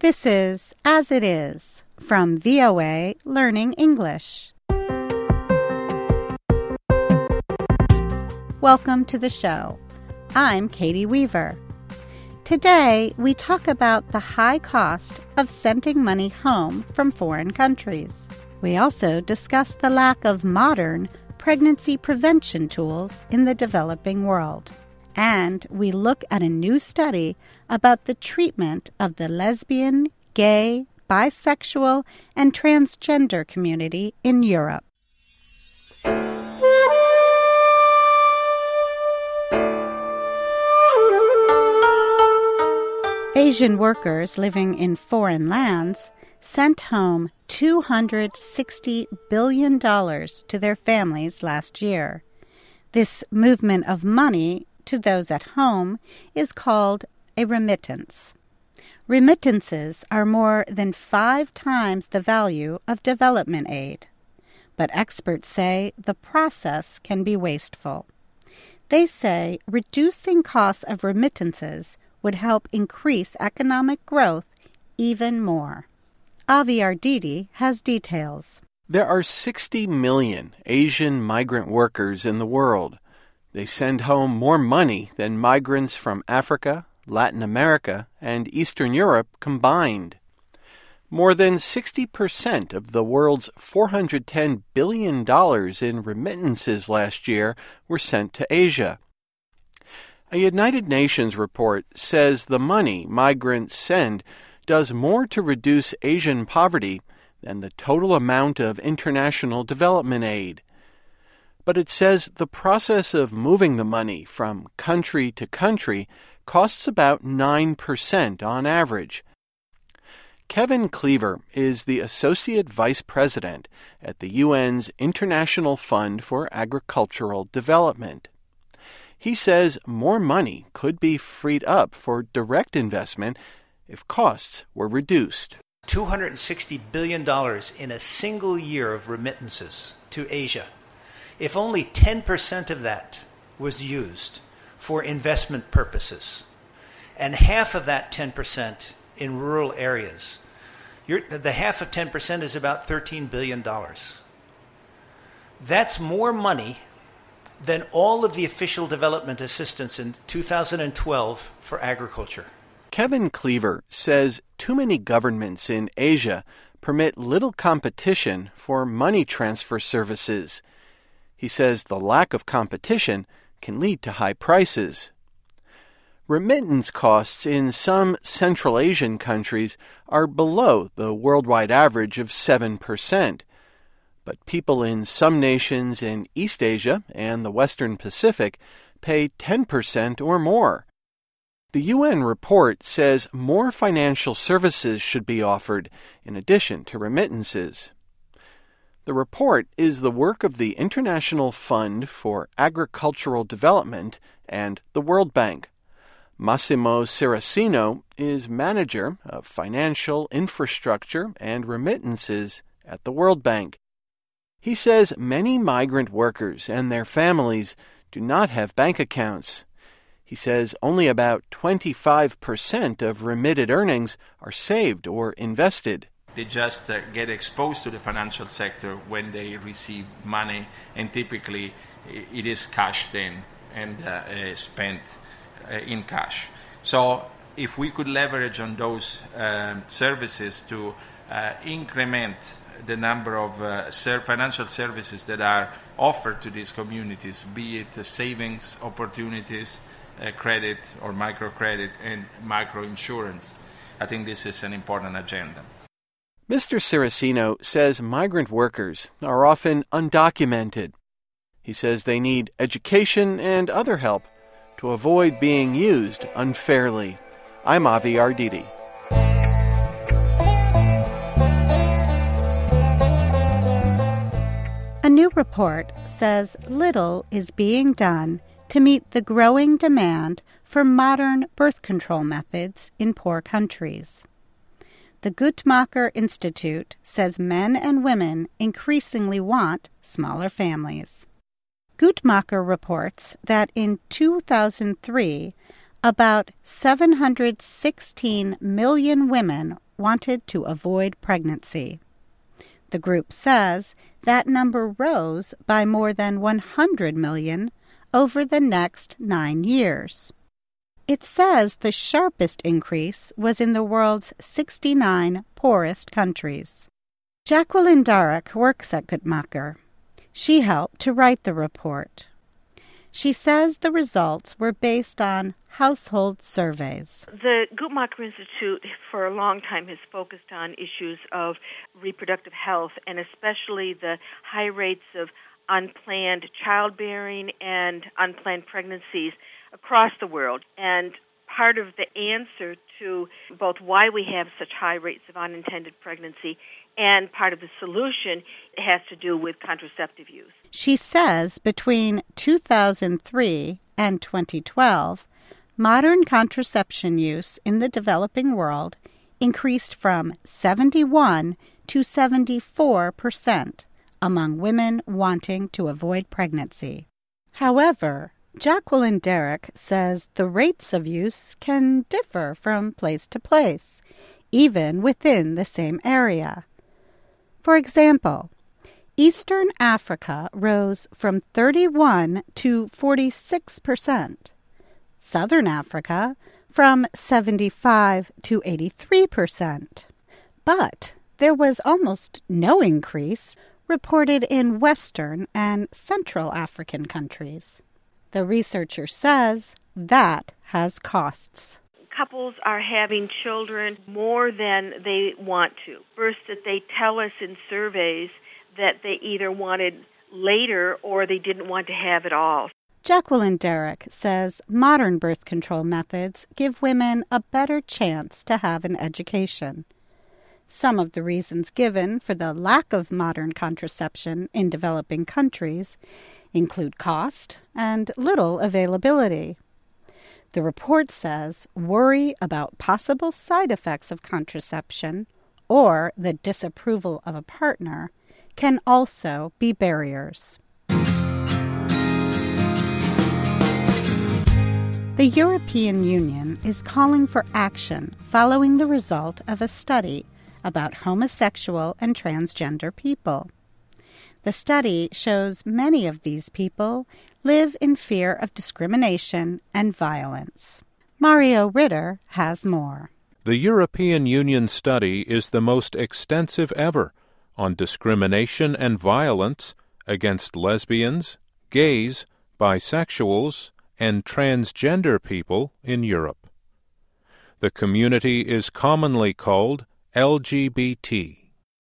This is As It Is from VOA Learning English. Welcome to the show. I'm Katie Weaver. Today, we talk about the high cost of sending money home from foreign countries. We also discuss the lack of modern pregnancy prevention tools in the developing world. And we look at a new study about the treatment of the lesbian, gay, bisexual, and transgender community in Europe. Asian workers living in foreign lands sent home $260 billion to their families last year. This movement of money to those at home is called a remittance. Remittances are more than 5 times the value of development aid. But experts say the process can be wasteful. They say reducing costs of remittances would help increase economic growth even more. Avi Arditi has details. There are 60 million Asian migrant workers in the world. They send home more money than migrants from Africa, Latin America, and Eastern Europe combined. More than 60% of the world's $410 billion in remittances last year were sent to Asia. A United Nations report says the money migrants send does more to reduce Asian poverty than the total amount of international development aid. But it says the process of moving the money from country to country costs about 9% on average. Kevin Cleaver is the Associate Vice President at the UN's International Fund for Agricultural Development. He says more money could be freed up for direct investment if costs were reduced. $260 billion in a single year of remittances to Asia. If only 10% of that was used for investment purposes, and half of that 10% in rural areas, the half of 10% is about $13 billion. That's more money than all of the official development assistance in 2012 for agriculture. Kevin Cleaver says too many governments in Asia permit little competition for money transfer services. He says the lack of competition can lead to high prices. Remittance costs in some Central Asian countries are below the worldwide average of 7%. But people in some nations in East Asia and the Western Pacific pay 10% or more. The UN report says more financial services should be offered in addition to remittances. The report is the work of the International Fund for Agricultural Development and the World Bank. Massimo Saracino is manager of financial infrastructure and remittances at the World Bank. He says many migrant workers and their families do not have bank accounts. He says only about 25% of remitted earnings are saved or invested. They just get exposed to the financial sector when they receive money, and typically it is cashed in and spent in cash. So if we could leverage on those services to increment the number of financial services that are offered to these communities, be it savings opportunities, credit or microcredit, and microinsurance, I think this is an important agenda. Mr. Saracino says migrant workers are often undocumented. He says they need education and other help to avoid being used unfairly. I'm Avi Arditi. A new report says little is being done to meet the growing demand for modern birth control methods in poor countries. The Guttmacher Institute says men and women increasingly want smaller families. Guttmacher reports that in 2003, about 716 million women wanted to avoid pregnancy. The group says that number rose by more than 100 million over the next 9 years. It says the sharpest increase was in the world's 69 poorest countries. Jacqueline Darroch works at Guttmacher. She helped to write the report. She says the results were based on household surveys. The Guttmacher Institute for a long time has focused on issues of reproductive health, and especially the high rates of unplanned childbearing and unplanned pregnancies across the world. And part of the answer to both why we have such high rates of unintended pregnancy and part of the solution has to do with contraceptive use. She says between 2003 and 2012, modern contraception use in the developing world increased from 71 to 74% among women wanting to avoid pregnancy. However, Jacqueline Darroch says the rates of use can differ from place to place, even within the same area. For example, Eastern Africa rose from 31 to 46%, Southern Africa from 75 to 83%. But there was almost no increase reported in Western and Central African countries. The researcher says that has costs. Couples are having children more than they want to. First, that they tell us in surveys that they either wanted later or they didn't want to have it all. Jacqueline Darroch says modern birth control methods give women a better chance to have an education. Some of the reasons given for the lack of modern contraception in developing countries include cost and little availability. The report says worry about possible side effects of contraception or the disapproval of a partner can also be barriers. The European Union is calling for action following the result of a study about homosexual and transgender people. The study shows many of these people live in fear of discrimination and violence. Mario Ritter has more. The European Union study is the most extensive ever on discrimination and violence against lesbians, gays, bisexuals, and transgender people in Europe. The community is commonly called LGBT.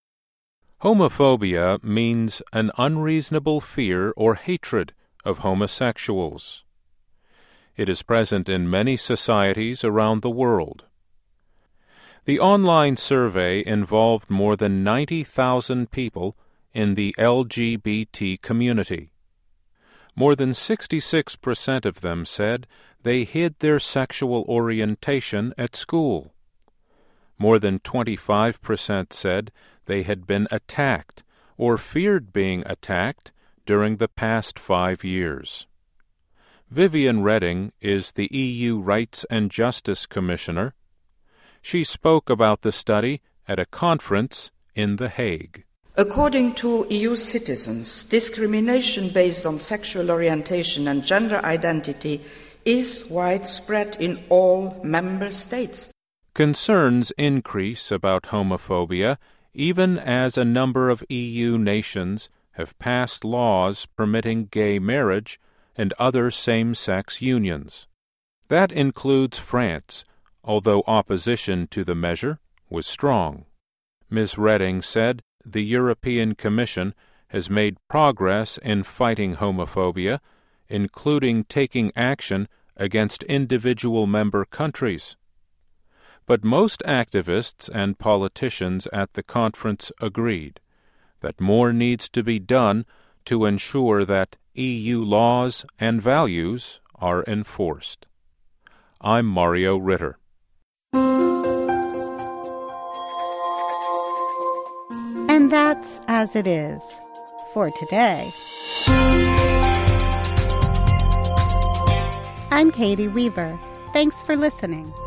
Homophobia means an unreasonable fear or hatred of homosexuals. It is present in many societies around the world. The online survey involved more than 90,000 people in the LGBT community. More than 66% of them said they hid their sexual orientation at school. More than 25% said they had been attacked or feared being attacked during the past 5 years. Viviane Reding is the EU Rights and Justice Commissioner. She spoke about the study at a conference in The Hague. According to EU citizens, discrimination based on sexual orientation and gender identity is widespread in all member states. Concerns increase about homophobia even as a number of EU nations have passed laws permitting gay marriage and other same-sex unions. That includes France, although opposition to the measure was strong. Ms. Reding said the European Commission has made progress in fighting homophobia, including taking action against individual member countries. But most activists and politicians at the conference agreed that more needs to be done to ensure that EU laws and values are enforced. I'm Mario Ritter. And that's As It Is for today. I'm Katie Weaver. Thanks for listening.